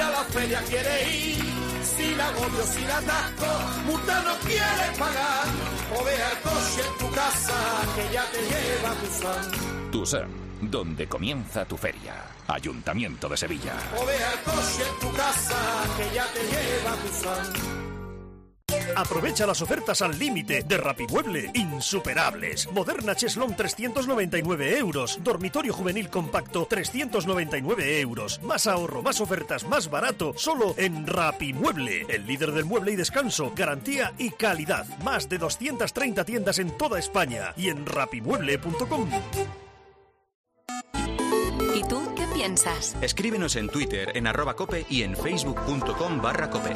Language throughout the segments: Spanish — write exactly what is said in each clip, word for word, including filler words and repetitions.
a la feria quiere ir, sin agobio, sin atasco, multa no quiere pagar, o deja el coche en tu casa, que ya te lleva Tusan. Tusan, donde comienza tu feria. Ayuntamiento de Sevilla. O deja el coche en tu casa, que ya te lleva Tusan. Aprovecha las ofertas al límite de Rapimueble, insuperables. Moderna Cheslón trescientos noventa y nueve euros. Dormitorio juvenil compacto trescientos noventa y nueve euros. Más ahorro, más ofertas, más barato, solo en Rapimueble. El líder del mueble y descanso, garantía y calidad. Más de doscientas treinta tiendas en toda España y en rapimueble punto com. ¿Y tú qué piensas? Escríbenos en Twitter, en arroba cope y en facebook punto com barra cope.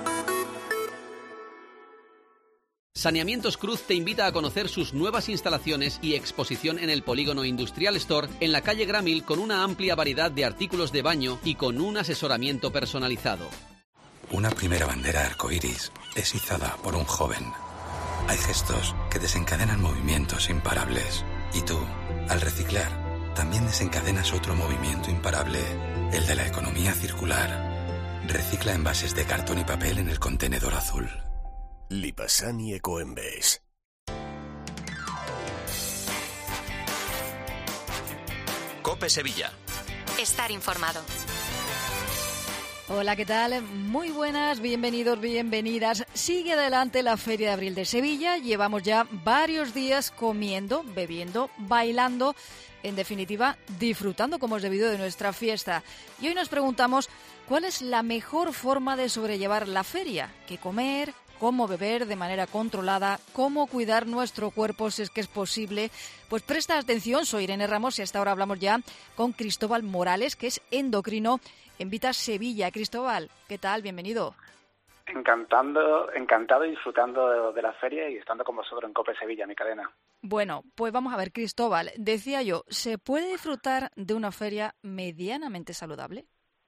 Saneamientos Cruz te invita a conocer sus nuevas instalaciones y exposición en el Polígono Industrial Store en la calle Gramil, con una amplia variedad de artículos de baño y con un asesoramiento personalizado. Una primera bandera arcoíris es izada por un joven. Hay gestos que desencadenan movimientos imparables. Y tú, al reciclar, también desencadenas otro movimiento imparable, el de la economía circular. Recicla envases de cartón y papel en el contenedor azul. Lipasani Ecoembes. Cope Sevilla. Estar informado. Hola, ¿qué tal? Muy buenas, bienvenidos, bienvenidas. Sigue adelante la Feria de Abril de Sevilla. Llevamos ya varios días comiendo, bebiendo, bailando, en definitiva, disfrutando como es debido de nuestra fiesta. Y hoy nos preguntamos cuál es la mejor forma de sobrellevar la feria. ¿Qué comer? ¿Cómo beber de manera controlada? ¿Cómo cuidar nuestro cuerpo si es que es posible? Pues presta atención, soy Irene Ramos y hasta ahora hablamos ya con Cristóbal Morales, que es endocrino en Vita Sevilla. Cristóbal, ¿qué tal? Bienvenido. Encantando, encantado y disfrutando de, de la feria y estando con vosotros en Cope Sevilla, mi cadena. Bueno, pues vamos a ver, Cristóbal, decía yo, ¿se puede disfrutar de una feria medianamente saludable?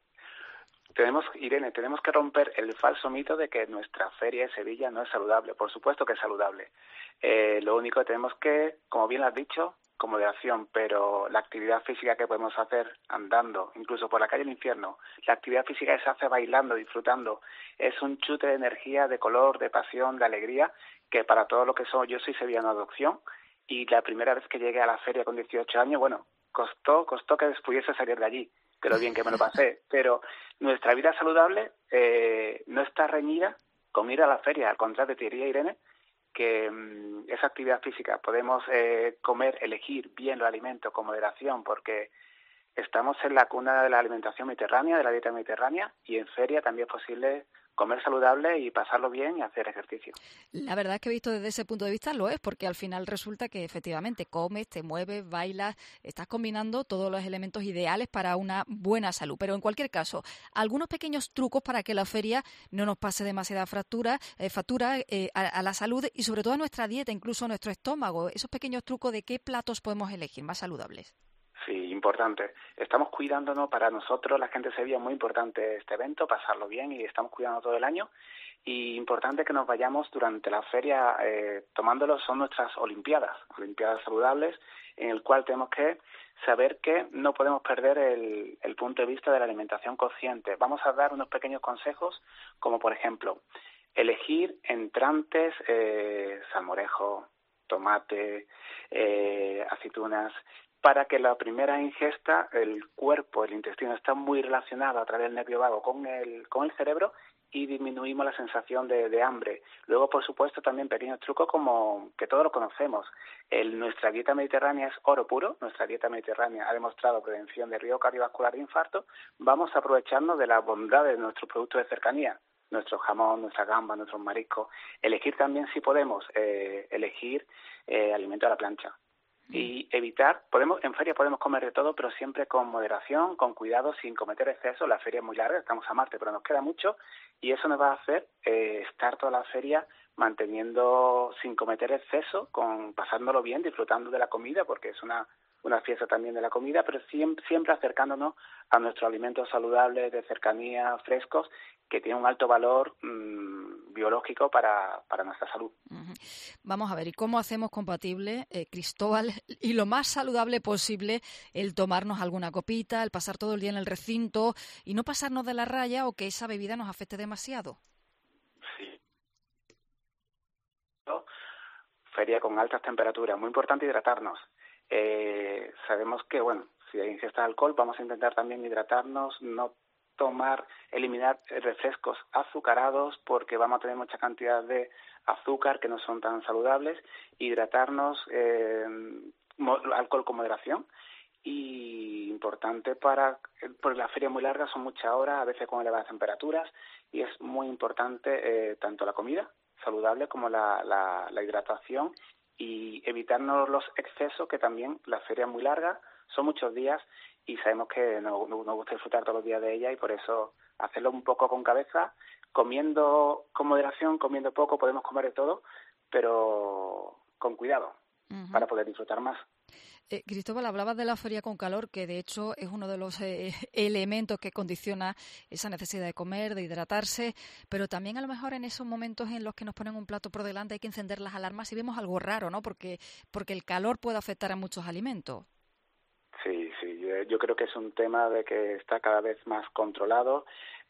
Tenemos, Irene, tenemos que romper el falso mito de que nuestra feria de Sevilla no es saludable. Por supuesto que es saludable. Eh, lo único que tenemos que, como bien lo has dicho, con moderación, pero la actividad física que podemos hacer andando, incluso por la calle del infierno, la actividad física que se hace bailando, disfrutando, es un chute de energía, de color, de pasión, de alegría, que para todo lo que soy, yo soy sevillano de adopción, y la primera vez que llegué a la feria con dieciocho años, bueno, costó, costó que pudiese salir de allí. Que lo bien que me lo pasé, pero nuestra vida saludable eh, no está reñida con ir a la feria, al contrario, te diría, Irene, que mmm, esa actividad física, podemos eh, comer, elegir bien los alimentos con moderación, porque estamos en la cuna de la alimentación mediterránea, de la dieta mediterránea, y en feria también es posible comer saludable y pasarlo bien y hacer ejercicio. La verdad es que visto desde ese punto de vista lo es, porque al final resulta que efectivamente comes, te mueves, bailas, estás combinando todos los elementos ideales para una buena salud. Pero en cualquier caso, algunos pequeños trucos para que la feria no nos pase demasiada factura, eh, factura eh, a, a la salud y sobre todo a nuestra dieta, incluso a nuestro estómago. Esos pequeños trucos de qué platos podemos elegir más saludables. Sí, importante. Estamos cuidándonos, para nosotros, la gente de Sevilla, es muy importante este evento, pasarlo bien, y estamos cuidando todo el año. Y importante que nos vayamos durante la feria eh, tomándolo, son nuestras olimpiadas, olimpiadas saludables, en el cual tenemos que saber que no podemos perder el, el punto de vista de la alimentación consciente. Vamos a dar unos pequeños consejos, como por ejemplo, elegir entrantes, eh, salmorejo, tomate, eh, aceitunas, para que la primera ingesta, el cuerpo, el intestino, está muy relacionado a través del nervio vago con el, con el cerebro, y disminuimos la sensación de, de hambre. Luego, por supuesto, también pequeños trucos como que todos lo conocemos. El, nuestra dieta mediterránea es oro puro. Nuestra dieta mediterránea ha demostrado prevención de riesgo cardiovascular e infarto. Vamos a aprovecharnos de las bondades de nuestros productos de cercanía, nuestro jamón, nuestra gamba, nuestros mariscos. Elegir también, si podemos, eh, elegir eh, alimento a la plancha. Y evitar, podemos en feria podemos comer de todo, pero siempre con moderación, con cuidado, sin cometer exceso. La feria es muy larga, estamos a Marte, pero nos queda mucho, y eso nos va a hacer eh, estar toda la feria manteniendo, sin cometer exceso, con pasándolo bien, disfrutando de la comida, porque es una una fiesta también de la comida, pero siempre, siempre acercándonos a nuestros alimentos saludables, de cercanía, frescos, que tienen un alto valor mmm, biológico para, para nuestra salud. Uh-huh. Vamos a ver, ¿y cómo hacemos compatible, eh, Cristóbal, y lo más saludable posible el tomarnos alguna copita, el pasar todo el día en el recinto y no pasarnos de la raya o que esa bebida nos afecte demasiado? Sí. Feria con altas temperaturas, muy importante hidratarnos. Eh, sabemos que, bueno, si hay ingesta de alcohol, vamos a intentar también hidratarnos, no tomar, eliminar refrescos azucarados porque vamos a tener mucha cantidad de azúcar que no son tan saludables, hidratarnos, eh, alcohol con moderación. Y importante para, porque la feria es muy larga, son muchas horas, a veces con elevadas temperaturas, y es muy importante eh, tanto la comida saludable como la, la, la hidratación y evitarnos los excesos, que también la feria es muy larga, son muchos días y sabemos que nos, nos gusta disfrutar todos los días de ella, y por eso hacerlo un poco con cabeza, comiendo con moderación, comiendo poco, podemos comer de todo, pero con cuidado, uh-huh, para poder disfrutar más. Eh, Cristóbal, hablabas de la feria con calor, que de hecho es uno de los eh, elementos que condiciona esa necesidad de comer, de hidratarse, pero también a lo mejor en esos momentos en los que nos ponen un plato por delante hay que encender las alarmas si vemos algo raro, ¿no? Porque, porque el calor puede afectar a muchos alimentos. Sí, sí, yo, yo creo que es un tema de que está cada vez más controlado.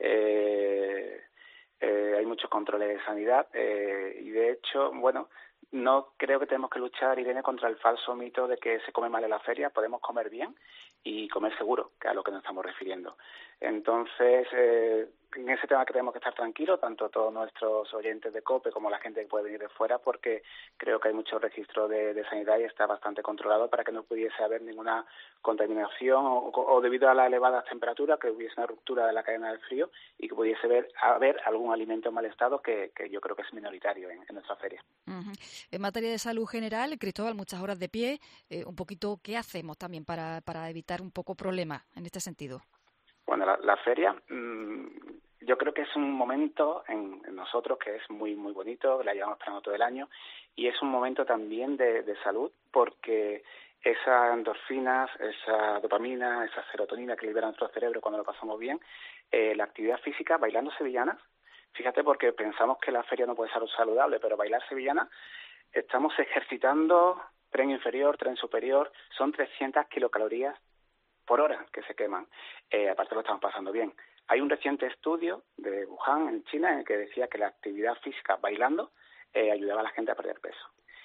Eh, eh, hay muchos controles de sanidad eh, y de hecho, bueno, no creo que tenemos que luchar, Irene, contra el falso mito de que se come mal en la feria. Podemos comer bien y comer seguro, que es a lo que nos estamos refiriendo. Entonces, eh, en ese tema que tenemos que estar tranquilos, tanto todos nuestros oyentes de COPE como la gente que puede venir de fuera, porque creo que hay mucho registro de, de sanidad y está bastante controlado para que no pudiese haber ninguna contaminación o, o debido a las elevadas temperaturas, que hubiese una ruptura de la cadena del frío y que pudiese haber, haber algún alimento en mal estado, que, que yo creo que es minoritario en, en nuestra feria. Uh-huh. En materia de salud general, Cristóbal, muchas horas de pie, eh, un poquito, ¿qué hacemos también para, para evitar un poco problemas en este sentido? Bueno, la, la feria, mmm, yo creo que es un momento en, en nosotros que es muy muy bonito, la llevamos esperando todo el año, y es un momento también de, de salud, porque esas endorfinas, esa dopamina, esa serotonina que libera nuestro cerebro cuando lo pasamos bien, eh, la actividad física, bailando sevillanas, fíjate, porque pensamos que la feria no puede ser saludable, pero bailar sevillana, estamos ejercitando tren inferior, tren superior, son trescientas kilocalorías por hora que se queman. Eh, aparte lo estamos pasando bien. Hay un reciente estudio de Wuhan, en China, en el que decía que la actividad física bailando eh, ayudaba a la gente a perder peso.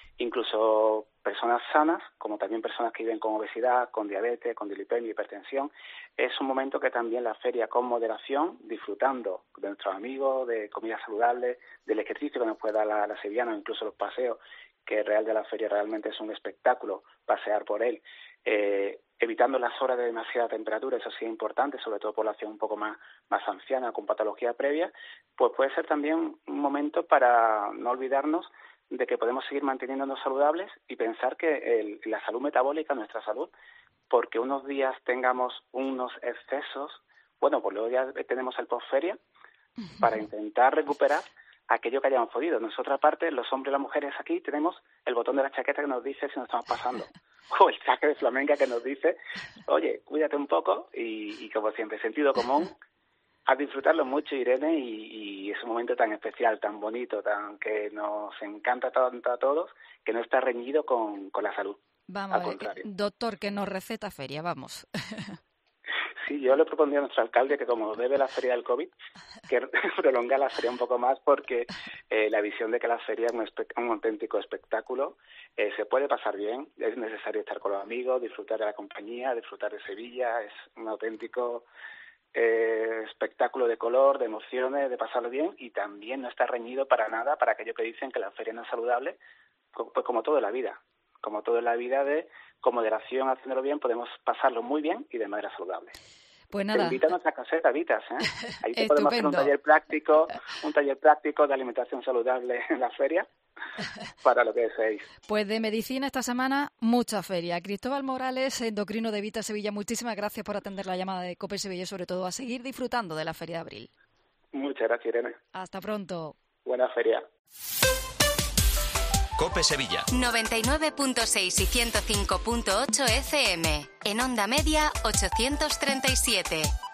Incluso personas sanas, como también personas que viven con obesidad, con diabetes, con dislipemia, hipertensión, es un momento que también la feria con moderación, disfrutando de nuestros amigos, de comida saludable, del ejercicio que nos puede dar la, la sevillana, incluso los paseos, que el Real de la Feria realmente es un espectáculo, pasear por él, eh, evitando las horas de demasiada temperatura, eso sí es importante, sobre todo población un poco más, más anciana, con patología previa, pues puede ser también un momento para no olvidarnos de que podemos seguir manteniéndonos saludables y pensar que el, la salud metabólica, nuestra salud, porque unos días tengamos unos excesos, bueno, pues luego ya tenemos el postferia para intentar recuperar aquello que hayamos podido. Nosotros, aparte, los hombres y las mujeres aquí tenemos el botón de la chaqueta que nos dice si nos estamos pasando, o el traje de flamenca que nos dice, oye, cuídate un poco, y, y como siempre, sentido común, a disfrutarlo mucho, Irene, y, y es un momento tan especial, tan bonito, tan que nos encanta tanto a todos, que no está reñido con, con la salud. Vamos a ver, doctor, que nos receta feria, vamos. Sí, yo le propondría a nuestro alcalde que, como debe la feria del COVID, que prolonga la feria un poco más, porque eh, la visión de que la feria es un, espe- un auténtico espectáculo, eh, se puede pasar bien, es necesario estar con los amigos, disfrutar de la compañía, disfrutar de Sevilla, es un auténtico eh, espectáculo de color, de emociones, de pasarlo bien, y también no está reñido para nada para aquellos que dicen que la feria no es saludable, pues como todo en la vida. Como todo en la vida, de con moderación, haciéndolo bien, podemos pasarlo muy bien y de manera saludable. Pues nada. Te invito a nuestra caseta, Vitas, ¿eh? Ahí te podemos hacer un taller práctico, un taller práctico de alimentación saludable en la feria, para lo que deseéis. Pues de medicina esta semana, mucha feria. Cristóbal Morales, endocrino de Vita Sevilla, muchísimas gracias por atender la llamada de COPE Sevilla y sobre todo a seguir disfrutando de la Feria de Abril. Muchas gracias, Irene. Hasta pronto. Buena feria. COPE Sevilla. noventa y nueve punto seis y ciento cinco punto ocho F M. En onda media ochocientos treinta y siete.